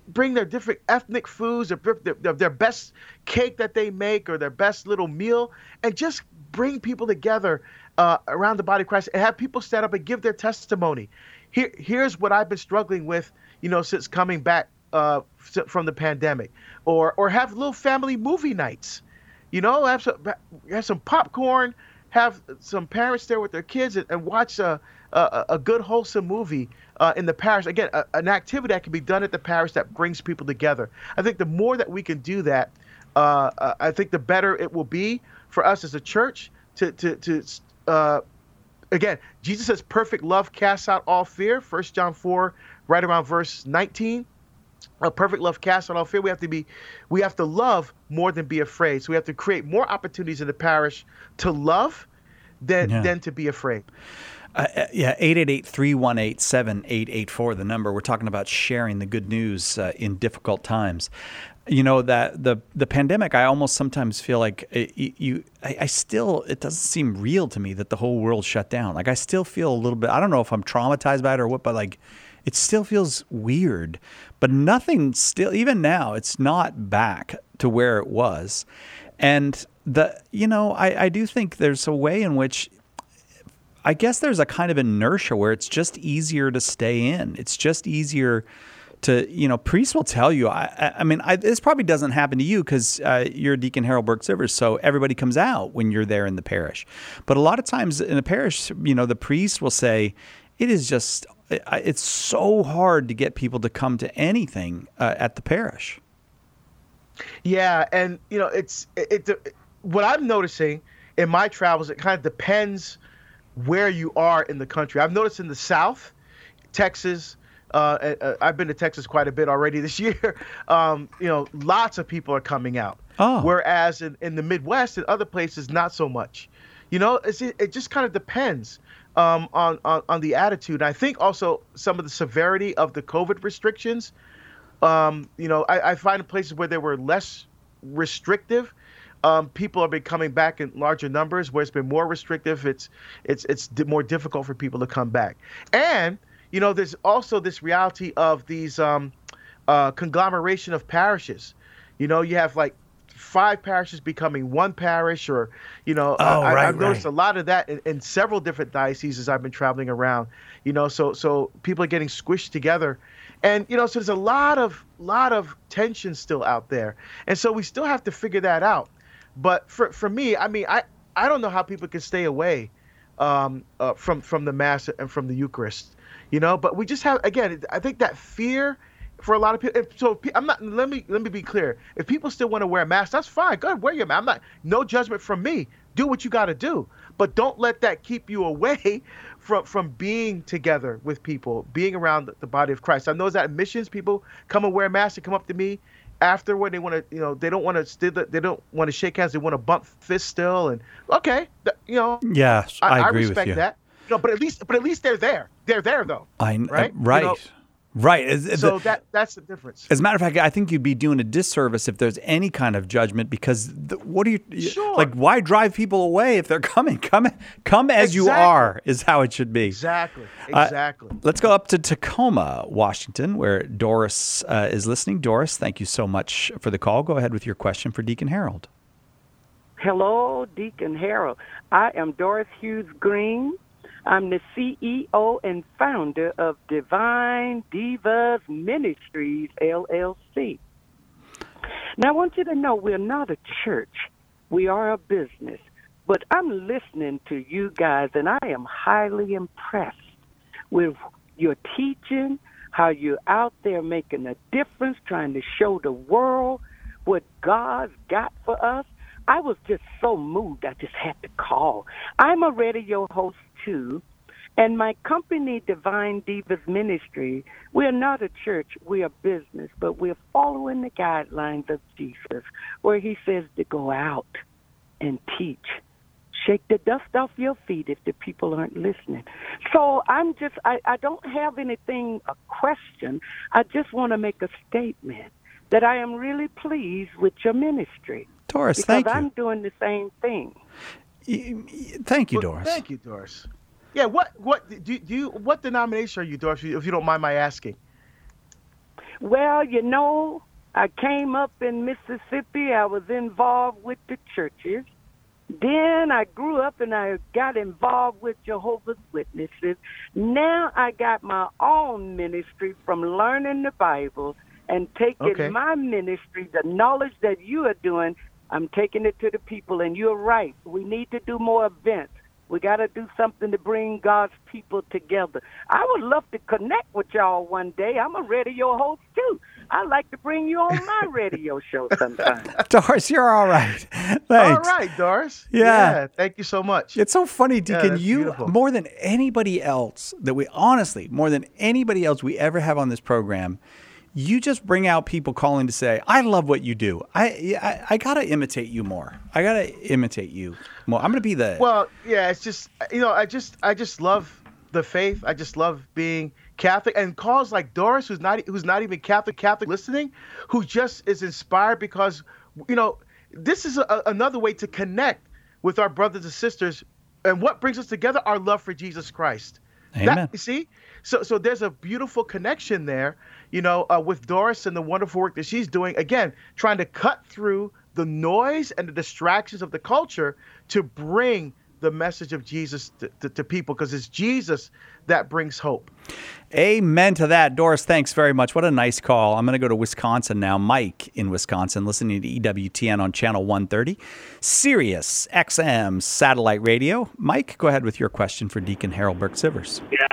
bring their different ethnic foods, their, their, their best cake that they make or their best little meal, and just bring people together uh, around the body of Christ and have people stand up and give their testimony. Here, here's what I've been struggling with, you know, since coming back uh, from the pandemic, or or have little family movie nights, you know, have some have some popcorn, have some parents there with their kids and, and watch a, a a good wholesome movie uh, in the parish. Again, a, an activity that can be done at the parish that brings people together. I think the more that we can do that, uh, uh, I think the better it will be for us as a church to to to. Uh, again, Jesus says, "Perfect love casts out all fear." First John four, right around verse nineteen. A perfect love casts out all fear. We have to be, we have to love more than be afraid. So we have to create more opportunities in the parish to love than Yeah. than to be afraid. Uh, yeah, eight eight eight, three one eight, seven eight eight four, the number. We're talking about sharing the good news uh, in difficult times. You know, that the the pandemic, I almost sometimes feel like it, you, you I, I still, it doesn't seem real to me that the whole world shut down. Like, I still feel a little bit, I don't know if I'm traumatized by it or what, but like, it still feels weird. But nothing still, even now, it's not back to where it was. And the, you know, I, I do think there's a way in which, I guess there's a kind of inertia where it's just easier to stay in. It's just easier to, you know, priests will tell you, I, I mean, I, this probably doesn't happen to you because uh, you're Deacon Harold Burke-Sivers, so everybody comes out when you're there in the parish. But a lot of times in the parish, you know, the priest will say, it is just, it's so hard to get people to come to anything uh, at the parish. Yeah, and you know, it's it, it. What I'm noticing in my travels, it kind of depends where you are in the country. I've noticed in the South, Texas. Uh, uh, I've been to Texas quite a bit already this year. Um, you know, lots of people are coming out. Oh. Whereas in, in the Midwest and other places, not so much. You know, it's, it, it just kind of depends um, on, on on the attitude. And I think also some of the severity of the COVID restrictions. Um, you know, I, I find in places where they were less restrictive, um, people have been coming back in larger numbers. Where it's been more restrictive, it's it's it's di- more difficult for people to come back. And you know, there's also this reality of these um, uh, conglomeration of parishes. You know, you have like five parishes becoming one parish, or, you know, oh, I, right, I've noticed right. a lot of that in, in several different dioceses I've been traveling around. You know, so so people are getting squished together. And, you know, so there's a lot of lot of tension still out there. And so we still have to figure that out. But for, for me, I mean, I, I don't know how people can stay away um, uh, from, from the Mass and from the Eucharist. You know, but we just have, again, I think that fear for a lot of people. If, so I'm not, let me, let me be clear. If people still want to wear a mask, that's fine. Go ahead, wear your mask. I'm not, no judgment from me. Do what you got to do. But don't let that keep you away from, from being together with people, being around the, the body of Christ. I know that at missions, people come and wear masks and come up to me afterward. They want to, you know, they don't want to still, they don't want to shake hands. They want to bump fists still. And okay, th- you know, Yeah, I, I, agree I respect with you. that. You know, but at least, but at least they're there. They're there though. I, right? Uh, right. You know, Right. As, so the, that that's the difference. As a matter of fact, I think you'd be doing a disservice if there's any kind of judgment, because the, what are you Sure. like? Why drive people away if they're coming? Come, come as you Exactly. are is how it should be. Exactly. Uh, Exactly. let's go up to Tacoma, Washington, where Doris uh, is listening. Doris, thank you so much for the call. Go ahead with your question for Deacon Harold. Hello, Deacon Harold. I am Doris Hughes Green. I'm the C E O and founder of Divine Divas Ministries, L L C. Now, I want you to know we're not a church. We are a business. But I'm listening to you guys, and I am highly impressed with your teaching, how you're out there making a difference, trying to show the world what God's got for us. I was just so moved, I just had to call. I'm a radio host, too, and my company, Divine Divas Ministry, we're not a church, we're a business, but we're following the guidelines of Jesus, where he says to go out and teach. Shake the dust off your feet if the people aren't listening. So I'm just, I, I don't have anything, a question. I just want to make a statement that I am really pleased with your ministry. Doris, because thank you. I'm doing the same thing. Thank you, Well, Doris. Thank you, Doris. Yeah, what what do, do you what denomination are you, Doris? If you don't mind my asking. Well, you know, I came up in Mississippi. I was involved with the churches. Then I grew up and I got involved with Jehovah's Witnesses. Now I got my own ministry from learning the Bible and taking Okay. my ministry, the knowledge that you are doing, I'm taking it to the people. And you're right. We need to do more events. We got to do something to bring God's people together. I would love to connect with y'all one day. I'm a radio host, too. I'd like to bring you on my radio show sometime. Doris, you're all right. Thanks. All right, Doris. Yeah. Thank you so much. It's so funny, Yeah, Deacon. that's you, beautiful. more than anybody else that we, honestly, more than anybody else we ever have on this program, you just bring out people calling to say, I love what you do. I I, I got to imitate you more. I got to imitate you more. I'm going to be the... Well, yeah, it's just, you know, I just I just love the faith. I just love being Catholic, and calls like Doris, who's not who's not even Catholic, Catholic listening, who just is inspired because, you know, this is a, another way to connect with our brothers and sisters, and what brings us together, our love for Jesus Christ. Amen. That, you see, so so there's a beautiful connection there, you know, uh, with Doris and the wonderful work that she's doing. Again, trying to cut through the noise and the distractions of the culture to bring the message of Jesus to, to, to people, because it's Jesus that brings hope. Amen to that. Doris, thanks very much. What a nice call. I'm going to go to Wisconsin now. Mike in Wisconsin, listening to E W T N on channel one thirty, Sirius X M satellite radio. Mike, go ahead with your question for Deacon Harold Burke-Sivers. Yeah.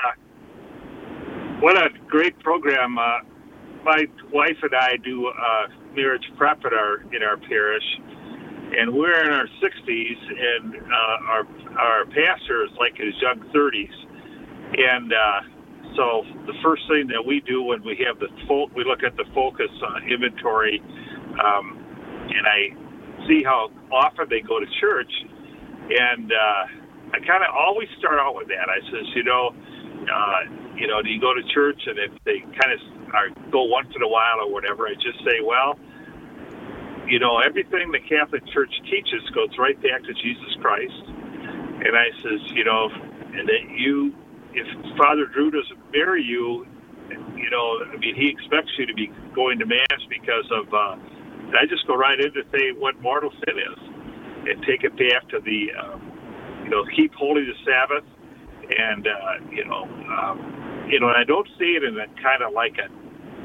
What a great program. Uh, my wife and I do uh, marriage prep at our, in our parish, and we're in our sixties, and uh, our our pastor is like in his young thirties. And uh, so the first thing that we do when we have the fo- we look at the focus uh, inventory, um, and I see how often they go to church, and uh, I kind of always start out with that. I says, you know, uh, you know, do you go to church? And if they kind of are, go once in a while or whatever, I just say, well, you know, everything the Catholic Church teaches goes right back to Jesus Christ. And I says, you know, and that you, if Father Drew doesn't marry you, you know, I mean, he expects you to be going to Mass because of, uh, and I just go right into say what mortal sin is and take it back to the, um, you know, keep holy the Sabbath. And, uh, you know, um, you know, and I don't see it in a kind of like a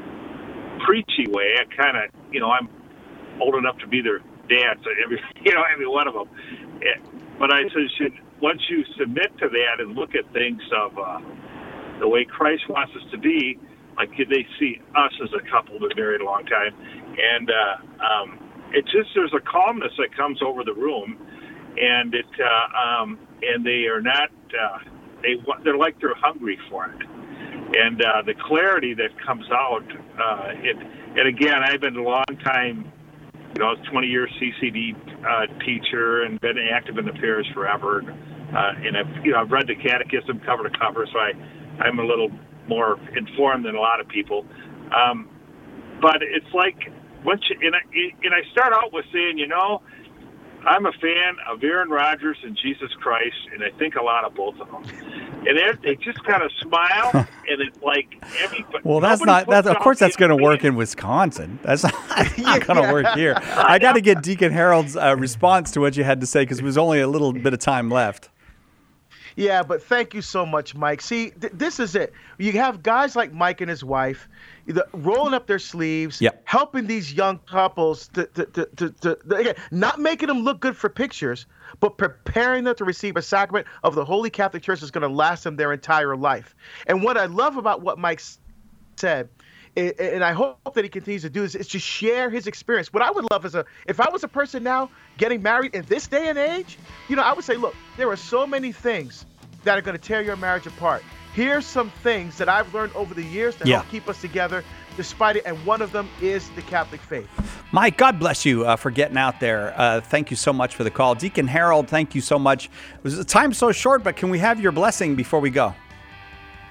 preachy way. I kind of, you know, I'm old enough to be their dad, so every, you know, every one of them. But I said, should, once you submit to that and look at things of uh, the way Christ wants us to be, like they see us as a couple that married a long time, and uh, um, it just there's a calmness that comes over the room, and it uh, um, and they are not uh, they they're like they're hungry for it, and uh, the clarity that comes out. Uh, it and again, I've been a long time. You know, I was twenty years C C D uh, teacher and been active in the parish forever. Uh, and I've, you know, I've read the catechism cover to cover, so I, I'm a little more informed than a lot of people. Um, but it's like, once you, and, I, and I start out with saying, you know, I'm a fan of Aaron Rodgers and Jesus Christ, and I think a lot of both of them. And they just kind of smile, and it's like everybody. Well, that's not. That's of course that's going to work in Wisconsin. That's not, not going to work here. I got to get Deacon Harold's uh, response to what you had to say because there was only a little bit of time left. Yeah, but thank you so much, Mike. See, th- this is it. You have guys like Mike and his wife either rolling up their sleeves, yep. helping these young couples to, to, to, to, to, to again, not making them look good for pictures, but preparing them to receive a sacrament of the Holy Catholic Church that's going to last them their entire life. And what I love about what Mike said, and I hope that he continues to do this, is to share his experience. What I would love is a, if I was a person now getting married in this day and age, you know, I would say, look, there are so many things that are going to tear your marriage apart. Here's some things that I've learned over the years to yeah. help keep us together despite it, and one of them is the Catholic faith. Mike, God bless you uh, for getting out there. Uh, thank you so much for the call. Deacon Harold, thank you so much. It was the time so short, but can we have your blessing before we go?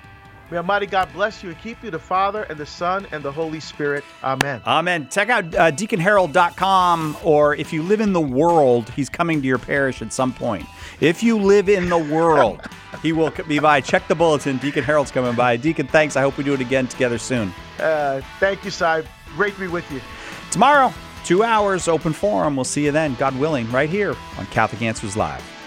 May Almighty God bless you and keep you, the Father and the Son and the Holy Spirit. Amen. Amen. Check out uh, deacon harold dot com, or if you live in the world, he's coming to your parish at some point. If you live in the world, he will be by. Check the bulletin. Deacon Harold's coming by. Deacon, thanks. I hope we do it again together soon. Uh, thank you, Si. Great to be with you. Tomorrow, two hours, open forum. We'll see you then, God willing, right here on Catholic Answers Live.